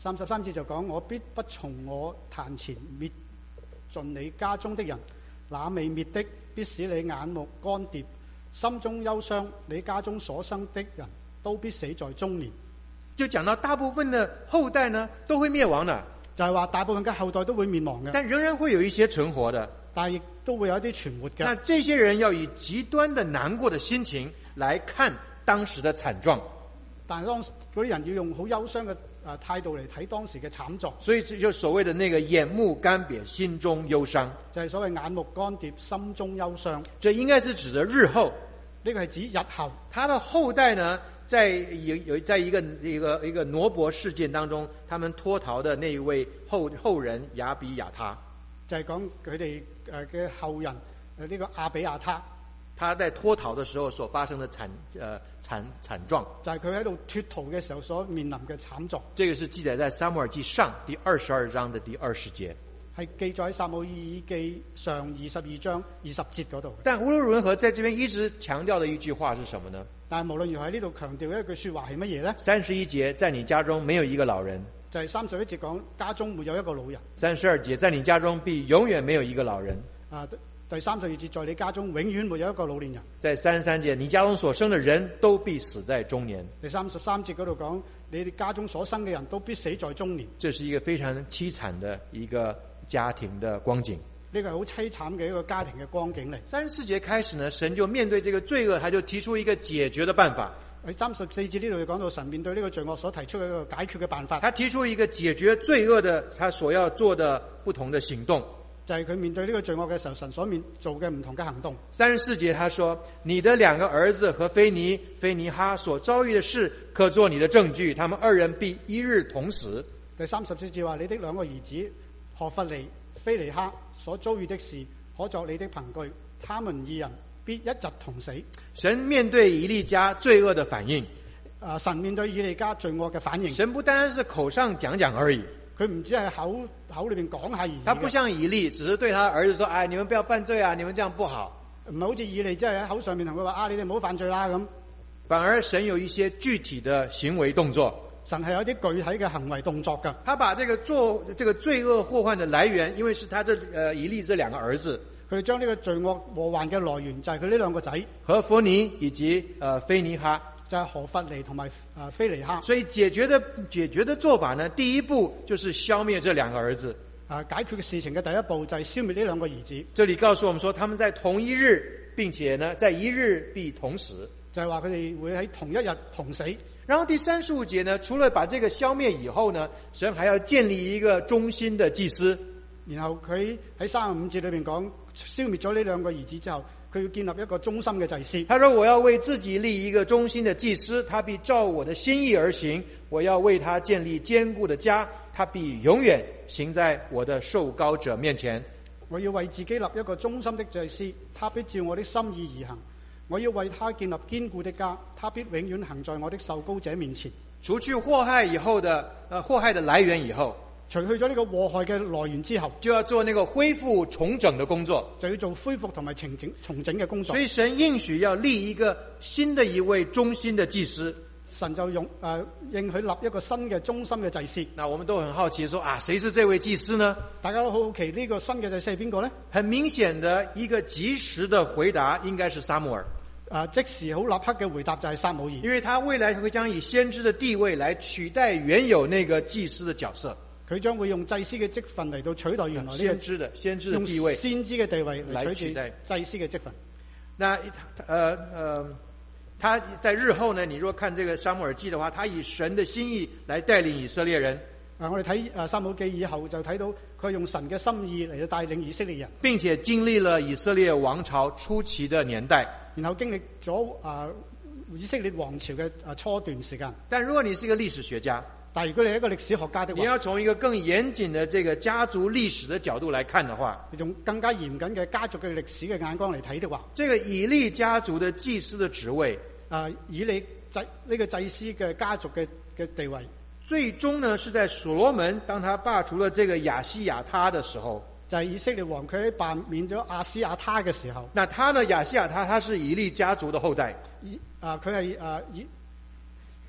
三十三節就講：我必不從我壇前滅盡你家中的人，那未滅的必使你眼目乾癟，心中憂傷。你家中所生的人都必死在中年。 就講到大部分的後代呢都會滅亡的， 就係話大部分嘅後代都會滅亡嘅， 但仍然會有一些存活的。 但係亦都會有一啲存活嘅。 那這些人要以極端的難過的心情來看當時的慘狀， 但係當時嗰啲人要用好憂傷嘅誒態度嚟睇當時嘅慘狀， 所以就所謂的那個眼目乾癟，心中憂傷， 就係所謂眼目乾癟，心中憂傷。 這應該是指的日後， 呢個係指日後， 他的後代呢，在有有在一個一個一個挪伯事件當中，他們脫逃的那一位後後人亞比亞他， 就係講佢哋誒嘅後人誒呢個亞比亞他， 他在脫逃的時候所發生的慘呃慘慘狀， 就係佢喺度脫逃嘅時候所面臨嘅慘狀。 這個是記載在撒母耳記上第二十二章的第二十節， 係記載喺撒母耳記上二十二章二十節嗰度。 但無論如何，在這邊一直強調的一句話是什麼呢？ 但係無論如何喺呢度強調嘅一句說話係乜嘢呢？ 三十一節，在你家中沒有一個老人。 就係三十一節講家中沒有一個老人。 三十二節，在你家中必永遠沒有一個老人。 啊，第三十二節，在你家中永遠沒有一個老年人。 在三十三節，你家中所生的人都必死在中年。 第三十三節嗰度講，你哋家中所生嘅人都必死在中年。 這是一個非常淒慘的一個家庭的光景。 呢個係好淒慘嘅一個家庭嘅光景嚟。 三十四節開始呢，神就面對這個罪惡，他就提出一個解決的辦法。 喺三十四節呢度就講到神面對呢個罪惡所提出嘅一個解決嘅辦法。 他提出一個解決罪惡的，他所要做的不同的行動。 就係佢面對呢個罪惡嘅時候，神所面做嘅唔同嘅行動。 三十四節他說：你的兩個兒子和菲尼、菲尼哈所遭遇的事，可作你的證據，他們二人必一日同死。 第三十四節話：你的兩個兒子何弗尼、菲尼哈所遭遇的事，可作你的憑據，他們二人必一日同死。 神面對以利家罪惡的反應， 啊，神面對以利家罪惡嘅反應， 神不單是口上講講而已， 佢唔止係口口裏邊講下而已。 他不像以利，只是對他兒子說：哎，你們不要犯罪啊，你們這樣不好。 唔係好似以利，即係喺口上面同佢話：啊，你哋唔好犯罪啦咁。 反而神有一些具體的行為動作。 神係有啲具體嘅行為動作㗎。 他把這個做這個罪惡禍患的來源，因為是他這呃以利這兩個兒子， 佢哋將呢個罪惡禍患嘅來源就係佢呢兩個仔何弗尼以及呃菲尼哈， 就係何弗尼同埋啊菲尼哈。 所以解決的解決的做法呢，第一步就是消滅這兩個兒子。 啊，解決嘅事情嘅第一步就係消滅呢兩個兒子。 這裡告訴我們說，他們在同一日，並且呢，在一日必同死。 就係話佢哋會喺同一日同死。 然後第三十五節呢，除了把這個消滅以後呢，神還要建立一個忠心的祭司。 然後佢喺三十五節裏面講，消滅咗呢兩個兒子之後，佢要建立一個忠心嘅祭司。 他說：我要為自己立一個忠心的祭司，他必照我的心意而行。我要為他建立堅固的家，他必永遠行在我的受膏者面前。 我要為自己立一個忠心的祭司，他必照我的心意而行。我要為他建立堅固的家，他必永遠行在我的受膏者面前。 除去禍害以後的，呃，禍害的來源以後， 除去咗呢個禍害嘅來源之後， 就要做那個恢復重整的工作， 就要做恢復同埋重整重整嘅工作。 所以神應許要立一個新的一位忠心的祭司。 神就用誒、呃、應許立一個新嘅忠心嘅祭司。 那我們都很好奇說，說啊，誰是這位祭司呢？ 大家都好好奇呢個新嘅祭司係邊個呢？ 很明顯的一個及時的回答應該是撒母耳。 啊！即時好立刻嘅回答就係撒母耳， 因為他未來會將以先知的地位來取代原有那個祭司的角色。 佢將會用祭司嘅職份嚟到取代原來呢個先知的先知的地位， 用先知嘅地位嚟取代祭司嘅職份。 那呃呃，他在日後呢？你如果看這個撒母耳記的話，他以神的心意來帶領以色列人。 啊！我哋睇誒撒母耳記以後就睇到佢用神嘅心意嚟到帶領以色列人， 並且經歷了以色列王朝初期的年代， 然後經歷咗啊以色列王朝嘅啊初段時間。 但如果你是一個歷史學家， 但如果你係一個歷史學家的話， 你要從一個更嚴謹的這個家族歷史的角度來看的話， 你用更加嚴謹嘅家族嘅歷史嘅眼光嚟睇的話， 這個以利家族的祭司的職位， 啊以利祭呢個祭司嘅家族嘅嘅地位。 最終呢，是在所羅門當他罷除了這個亞西亞他的時候， 就係以色列王佢喺罷免咗亞西亞他嘅時候。 那他呢，亞西亞他他是以利家族的後代， 以啊佢係啊以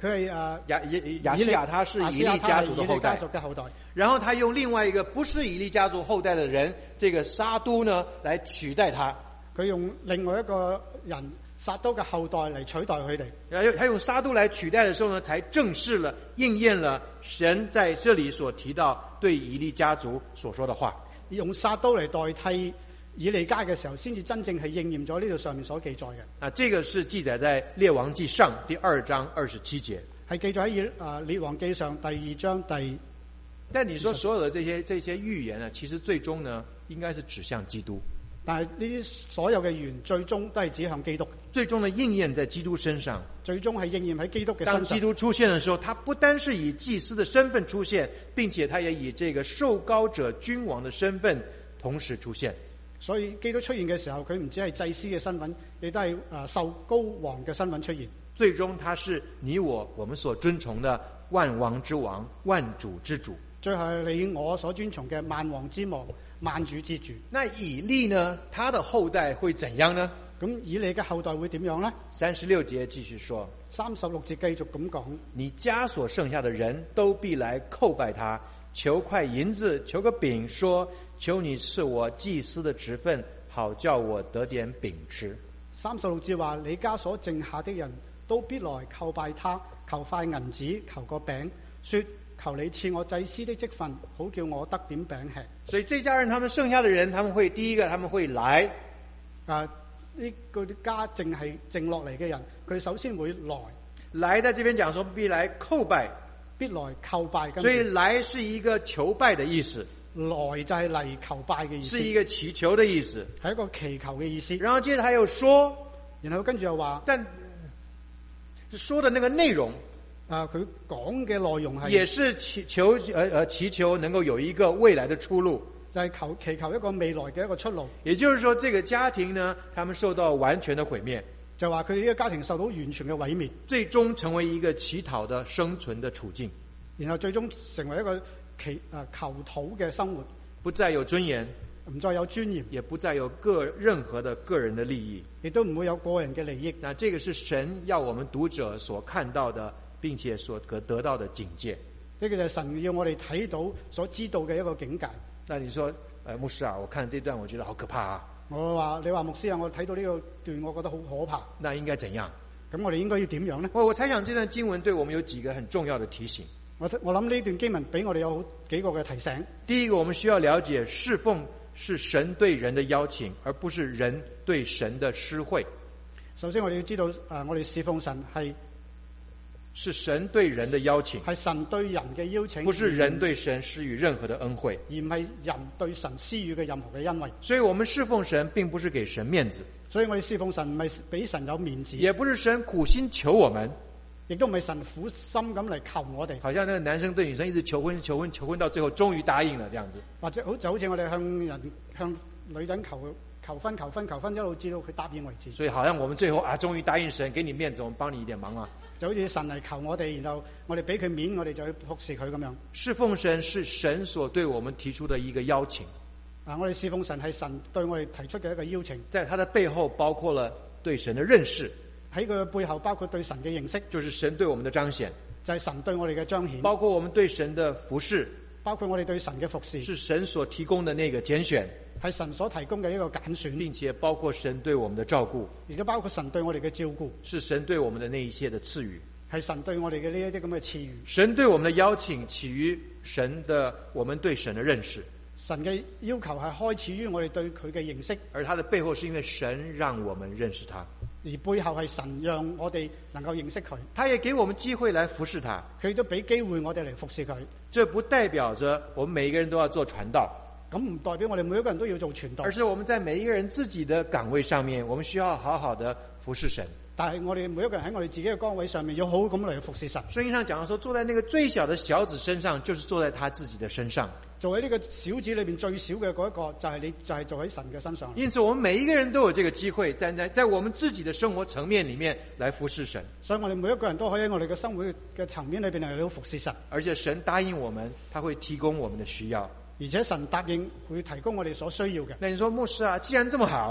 佢係誒亞亞亞斯亞他是以利家族的後代， 家族嘅後代。 然後他用另外一個不是以利家族後代的人，這個撒督呢，來取代他。 佢用另外一個人撒督嘅後代嚟取代佢哋。 然後他用撒督來取代的時候呢，才正式了應驗了神在這裡所提到對以利家族所說的話。 用撒督嚟代替以利家嘅時候，先至真正係應驗咗呢度上面所記載嘅。 啊，這個是記載在列王記上第二章二十七節， 係記載喺誒列王記上第二章第。 但你說所有的這些這些預言呢，其實最終呢，應該是指向基督。 但係呢啲所有嘅預言，最終都係指向基督。 最終的應驗在基督身上。 最終係應驗喺基督嘅身上。 當基督出現的時候，他不單是以祭司的身份出現，並且他也以這個受膏者君王的身份同時出現。 所以基督出現嘅時候，佢唔止係祭司嘅身份，亦都係誒受膏王嘅身份出現。 最終他是你我我們所尊崇的萬王之王、萬主之主。 最後係你我所尊崇嘅萬王之王、萬主之主。 那以利呢？他的後代會怎樣呢？ 咁以利嘅後代會點樣呢？ 三十六節繼續說， 三十六節繼續咁講， 你家所剩下的人都必來叩拜他，求塊銀子，求個餅，說求你賜我祭司的職分，好叫我得點餅吃。 三十六節話，你家所剩下的人都必來叩拜他，求塊銀子，求個餅，說求你賜我祭司的職分，好叫我得點餅吃。 所以這家人，他們剩下的人，他們會第一個，他們會來。 啊，呢個家淨係剩落嚟嘅人，佢首先會來。 來在這邊講說必來叩拜， 必來叩拜。 所以來是一個求拜的意思。 來就係嚟求拜嘅意思。 是一個祈求的意思。 係一個祈求嘅意思。 然後接着他又說， 然後跟住又話， 但說的那個內容。 啊！佢講嘅內容係， 也是祈求，呃呃，祈求能夠有一個未來的出路， 就係求祈求一個未來嘅一個出路。 也就是說，這個家庭呢，他們受到完全的毀滅， 就話佢哋呢個家庭受到完全嘅毀滅， 最終成為一個乞討的生存的處境， 然後最終成為一個祈啊求討嘅生活， 不再有尊嚴， 唔再有尊嚴， 也不再有個任何的個人的利益， 亦都唔會有個人嘅利益。 那這個是神要我們讀者所看到的，並且所得得到的境界。 呢個就係神要我哋睇到、所知道嘅一個境界。 那你說，誒，牧師啊，我看這段我覺得好可怕啊。 我話你話牧師啊，我睇到呢個段，我覺得好可怕。 那應該怎樣？ 咁我哋應該要點樣呢？ 我我猜想這段經文對我們有幾個很重要的提醒。 我我諗呢段經文俾我哋有好幾個嘅提醒。 第一個，我們需要了解侍奉是神對人的邀請，而不是人對神的施惠。 首先我哋要知道，誒，我哋侍奉神係。 是神對人的邀請， 係神對人嘅邀請， 不是人對神施予任何的恩惠， 而唔係人對神施予嘅任何嘅恩惠。 所以我們侍奉神並不是給神面子， 所以我哋侍奉神唔係俾神有面子， 也不是神苦心求我們， 亦都唔係神苦心咁嚟求我哋。 好像那個男生對女生一直求婚求婚求婚到最後終於答應了這樣子， 或者好就好似我哋向人向女人求求婚求婚求婚一路至到佢答應為止。 所以好像我們最後啊終於答應神，給你面子，我們幫你一點忙啊。 就好似神嚟求我哋，然後我哋俾佢面，我哋就去服侍佢咁樣。 侍奉神是神所對我們提出的一個邀請。 啊，我哋侍奉神係神對我哋提出嘅一個邀請。 在它的背後包括了對神的認識， 喺佢嘅背後包括對神嘅認識， 就是神對我們的彰顯， 就係神對我哋嘅彰顯。 包括我們對神的服侍， 包括我哋對神嘅服侍， 是神所提供的那個揀選， 係神所提供嘅一個揀選， 並且包括神對我們的照顧， 亦都包括神對我哋嘅照顧， 是神對我們的那一些的賜予， 係神對我哋嘅呢一啲咁嘅賜予。 神對我們的邀請起於神的我們對神的認識， 神嘅要求係開始於我哋對佢嘅認識， 而它的背後是因為神讓我們認識他， 而背後係神讓我哋能夠認識佢， 他也給我們機會來服侍他， 佢都俾機會我哋嚟服侍佢。 這不代表着我們每一個人都要做傳道， 咁唔代表我哋每一個人都要做傳道， 而是我們在每一個人自己的崗位上面，我們需要好好的服侍神。 但係我哋每一個人喺我哋自己嘅崗位上面，要好好咁嚟服侍神。 聖經上講到說，坐在那個最小的小子身上，就是坐在他自己的身上。 做喺呢個小子裏邊最小嘅嗰一個，就係你，就係做喺神嘅身上。 因此，我們每一個人都有這個機會，在在在我們自己的生活層面裏面來服侍神。 所以我哋每一個人都可以喺我哋嘅生活嘅層面裏邊嚟到服侍神。 而且神答應我們，他會提供我們的需要。 而且神答應會提供我哋所需要嘅。 那你說牧師啊，既然這麼好，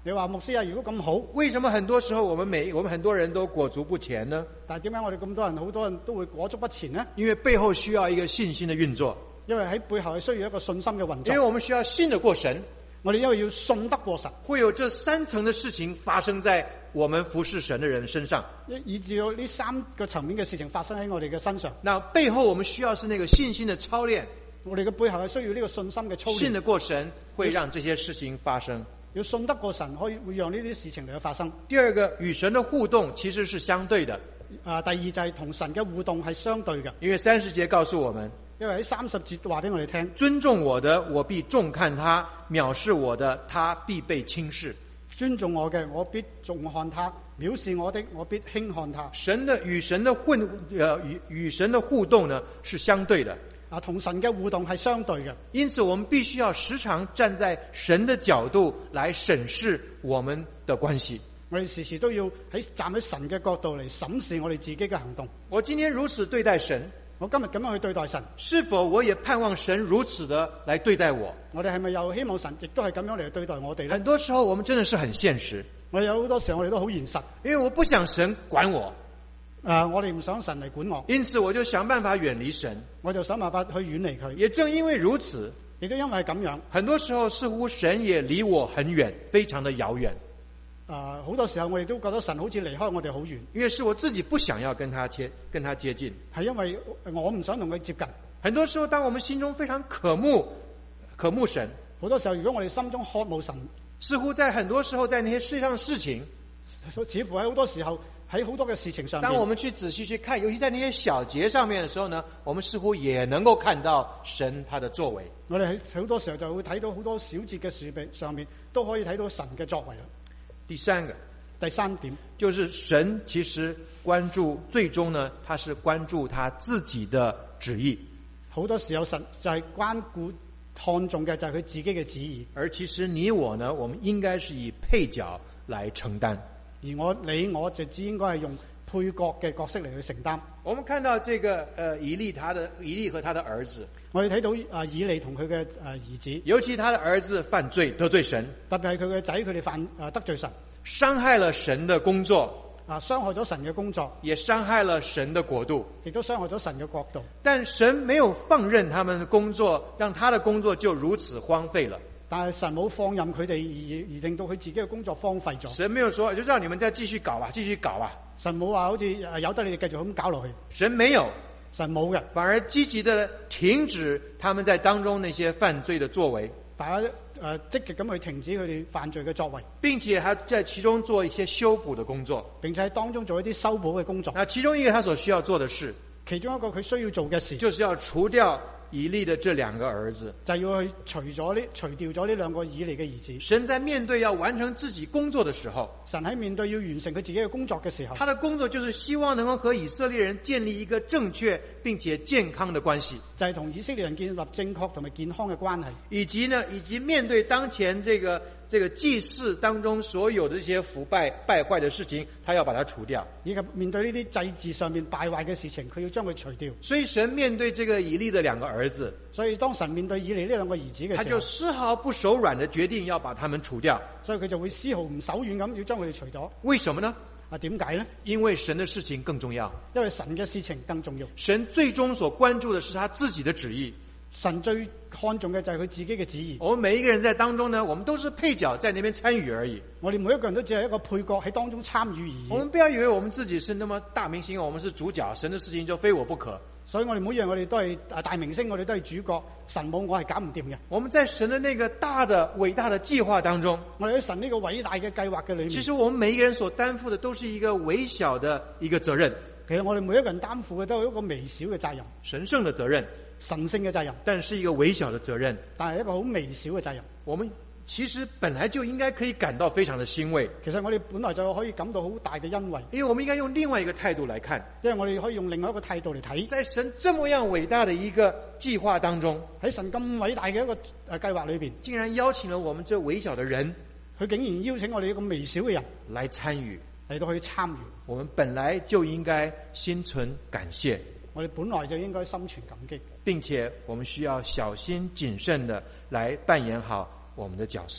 你話牧師啊，如果咁好， 為什麼很多時候我們每我們很多人都裹足不前呢？ 但係點解我哋咁多人好多人都會裹足不前呢？ 因為背後需要一個信心的運作， 因為喺背後係需要一個信心嘅運作。 因為我們需要信得過神， 我哋因為要信得過神， 會有這三層的事情發生在我們服侍神的人身上， 以至到呢三個層面嘅事情發生喺我哋嘅身上。 那背後我們需要是那個信心的操練， 我哋嘅背後係需要呢個信心嘅操練。 信得過神會讓這些事情發生。 要信得過神，可以會讓呢啲事情嚟到發生。 第二個，與神的互動其實是相對的。 啊，第二就係同神嘅互動係相對嘅。 因為三十節告訴我們， 因為喺三十節話俾我哋聽， 尊重我的，我必重看他；藐視我的，他必被輕視。 尊重我嘅，我必重看他；藐視我的，我必輕看他。 神的與神的混，呃，與與神的互動呢，是相對的。 啊，同神嘅互動係相對嘅， 因此我們必須要時常站在神的角度來審視我們的關係。 我哋時時都要喺站喺神嘅角度嚟審視我哋自己嘅行動。 我今天如此對待神， 我今日咁樣去對待神， 是否我也盼望神如此的來對待我？ 我哋係咪又希望神亦都係咁樣嚟對待我哋呢？ 很多時候我們真的是很現實， 我哋有好多時候我哋都好現實， 因為我不想神管我。 啊！我哋唔想神嚟管我， 因此我就想辦法遠離神， 我就想辦法去遠離佢。 也正因為如此， 亦都因為係咁樣， 很多時候似乎神也離我很遠，非常的遙遠。 啊，好多時候我哋都覺得神好似離開我哋好遠， 因為是我自己不想要跟他貼跟他接近， 係因為我唔想同佢接近。 很多時候，當我們心中非常渴慕渴慕神， 好多時候如果我哋心中渴慕神， 似乎在很多時候在那些世上的事情， 似乎喺好多時候喺好多嘅事情上面， 當我們去仔細去看，尤其在那些小節上面的時候呢，我們似乎也能夠看到神他的作為。 我哋喺好多時候就會睇到好多小節嘅事上面都可以睇到神嘅作為。 第三個， 第三點就是神其實關注，最終呢，他是關注他自己的旨意。 好多時候神就係關顧看重嘅就係佢自己嘅旨意， 而其實你我呢，我們應該是以配角來承擔。 而我你我就只應該係用配角嘅角色嚟去承擔。 我們看到這個呃以利他的以利和他的兒子， 我哋睇到啊以利同佢嘅誒兒子， 尤其他的兒子犯罪得罪神， 特別係佢嘅仔佢哋犯誒得罪神， 傷害了神的工作， 啊傷害咗神嘅工作， 也傷害了神的國度， 亦都傷害咗神嘅國度。 但神沒有放任他們的工作，讓他的工作就如此荒廢了。 但係神冇放任佢哋而而令到佢自己嘅工作荒廢咗。 神沒有說就讓你們再繼續搞吧，繼續搞吧。 神冇話好似誒由得你哋繼續咁搞落去。 神沒有， 神冇嘅， 反而積極的停止他們在當中那些犯罪的作為， 反而誒積極咁去停止佢哋犯罪嘅作為， 並且還在其中做一些修補的工作， 並且喺當中做一啲修補嘅工作。 那其中一個他所需要做的事， 其中一個佢需要做嘅事， 就是要除掉以利的這兩個兒子， 就要去除咗呢除掉咗呢兩個以利嘅兒子。 神在面對要完成自己工作的時候， 神喺面對要完成佢自己嘅工作嘅時候， 他的工作就是希望能夠和以色列人建立一個正確並且健康的關係， 就係同以色列人建立正確同埋健康嘅關係， 以及呢，以及面對當前這個這個祭祀當中所有的這些腐敗敗壞的事情，他要把它除掉， 以及面對呢啲祭祀上面敗壞嘅事情，佢要將佢除掉。 所以神面對這個以利的兩個兒子， 所以當神面對以利呢兩個兒子嘅時候， 他就絲毫不手軟的決定要把他們除掉。 所以佢就會絲毫唔手軟咁要將佢哋除咗。 為什麼呢？ 啊，點解呢？ 因為神的事情更重要， 因為神嘅事情更重要。 神最終所關注的是他自己的旨意。 神最看重嘅就係佢自己嘅旨意。 我們每一個人在當中呢，我們都是配角，在那邊參與而已。 我哋每一個人都只係一個配角喺當中參與而已。 我們不要以為我們自己是那麼大明星，我們是主角，神的事情就非我不可。 所以我哋每樣我哋都係大明星，我哋都係主角。神冇我係搞唔掂嘅。 我們在神的那個大的偉大的計劃當中， 我哋喺神呢個偉大嘅計劃嘅裏面， 其實我們每一個人所擔負的都是一個微小的一個責任。 其實我哋每一個人擔負嘅都係一個微小嘅責任， 神聖的責任， 神聖嘅責任， 但是一個微小的責任， 但係一個好微小嘅責任。 我們其實本來就應該可以感到非常的欣慰。 其實我哋本來就可以感到好大嘅欣慰， 因為我們應該用另外一個態度來看， 因為我哋可以用另外一個態度嚟睇， 在神這麼樣偉大的一個計劃當中， 喺神咁偉大嘅一個誒計劃裏邊， 竟然邀請了我們這微小的人， 佢竟然邀請我哋一個微小嘅人來參與， 嚟到去參與。 我們本來就應該心存感謝， 我哋本來就應該心存感激， 並且我們需要小心謹慎的來扮演好我們的角色。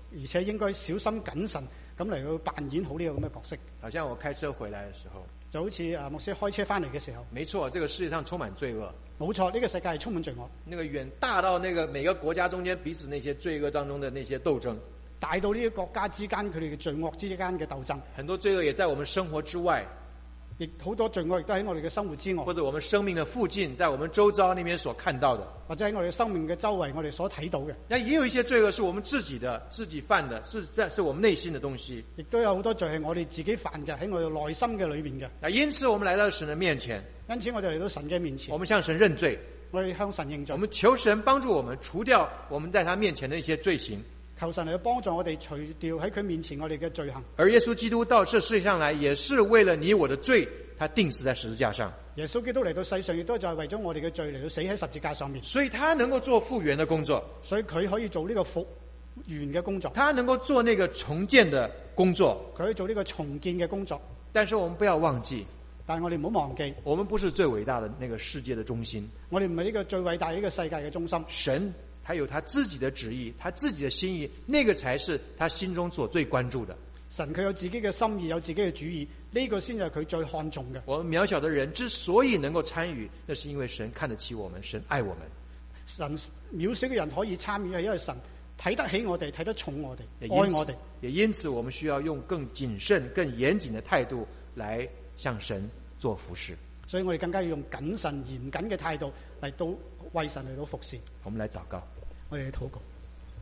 而且應該小心謹慎咁嚟到扮演好呢個咁嘅角色。 好像我開車回來的時候， 就好似啊牧師開車翻嚟嘅時候， 沒錯，這個世界上充滿罪惡。 冇錯，呢個世界係充滿罪惡。 那個遠大到那個每個國家中間彼此那些罪惡當中的那些鬥爭， 大到呢個國家之間佢哋嘅罪惡之間嘅鬥爭。 很多罪惡也在我們生活之外， 亦好多罪惡亦都喺我哋嘅生活之外， 或者我們生命的附近，在我們周遭那邊所看到的， 或者喺我哋生命嘅周圍我哋所睇到嘅。 那也有一些罪惡是我們自己的，自己犯的，是在是我們內心的東西。 亦都有好多罪係我哋自己犯嘅，喺我哋內心嘅裏面嘅。 那因此我們來到神的面前， 因此我哋嚟到神嘅面前， 我們向神認罪， 我哋向神認罪， 我們求神幫助我們除掉我們在他面前的一些罪行。 求神嚟幫助我哋除掉喺佢面前我哋嘅罪行。 而耶穌基督到這世界上來，也是為了你我的罪，他釘死在十字架上。 耶穌基督嚟到世上，亦都就係為咗我哋嘅罪嚟到死喺十字架上面。 所以他能夠做復原的工作， 所以佢可以做呢個復原嘅工作， 他能夠做那個重建的工作， 佢可以做呢個重建嘅工作。 但是我們不要忘記， 但係我哋唔好忘記， 我們不是最偉大的那個世界的中心， 我哋唔係呢個最偉大呢個世界嘅中心。 神他有他自己的旨意，他自己的心意，那個才是他心中所最關注的。 神佢有自己嘅心意，有自己嘅主意，呢個先係佢最看重嘅。 我們渺小的人之所以能夠參與，那是因為神看得起我們，神愛我們。 神渺小嘅人可以參與，係因為神睇得起我哋，睇得重我哋，愛我哋。 也因此我們需要用更謹慎、更嚴謹的態度來向神做服事。 所以我哋更加要用謹慎、嚴謹嘅態度嚟到為神嚟到服事。 我們來禱告， 我哋嚟禱告。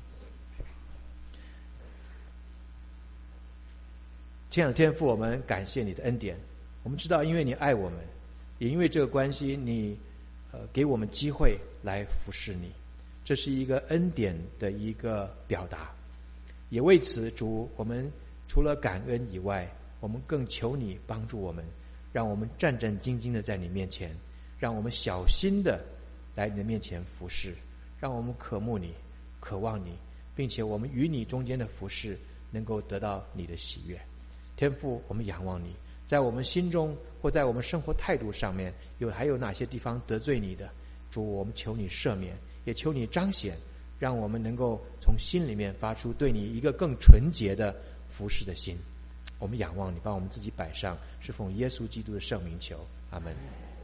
親愛的天父，我們感謝你的恩典。我們知道，因為你愛我們，也因為這個關係，你呃給我們機會來服侍你，這是一個恩典的一個表達。也為此，主，我們除了感恩以外，我們更求你幫助我們，讓我們戰戰兢兢的在你面前，讓我們小心的來你的面前服侍，讓我們渴慕你、渴望你，並且我們與你中間的服侍能夠得到你的喜悅。天父，我們仰望你，在我們心中或在我們生活態度上面，有還有哪些地方得罪你的？主，我們求你赦免，也求你彰顯，讓我們能夠從心裏面發出對你一個更純潔的服侍的心。我們仰望你，把我們自己擺上，是奉耶穌基督的聖名求，阿們。